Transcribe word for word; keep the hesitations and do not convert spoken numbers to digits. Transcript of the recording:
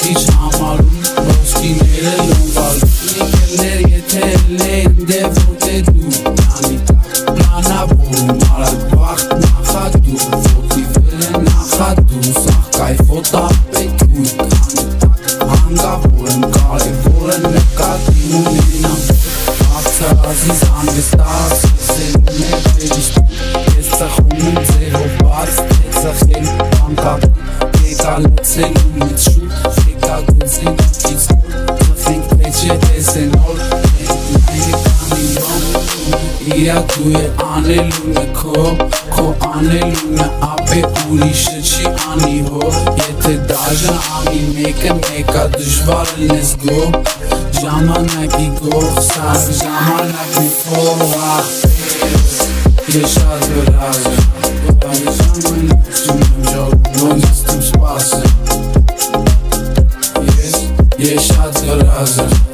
քիչ համարում ոսկիները լոմվալու Նիկելներ եթե լեն դե ոտե դու Յանի տակ պլանավորում արագ վաղտ նախադու Ոտի վեր է նախադու Սաղ կայֆոտ ապետու Յանի տակ հանգավոր եմ կարևոր է նկատի ունենամ Աղցարազիս անգստաս Սերում է վերիշտ Ես ծխում եմ ձերով բաց Թե ծխել բանկապ Եկա լծելու միտ շուտ Եկա գնցեն քիչ Ծխենք պեչ է տեսեն օր Նայնը կանի լոմ Իրա դու է անելուն է քո Քո անելուն է ապե ուրիշը չի անի հոր Եթե դաժան ամի մեկը մեկա դժվար լնես գո Ժամանակի գող սար Ժամանակ մի փող աղպեր Ես շատ վրազ եմ Այս ժամանակ չում եմ ժողում Ոնց եմ սպասեմ Ես, ես շատ վրազ եմ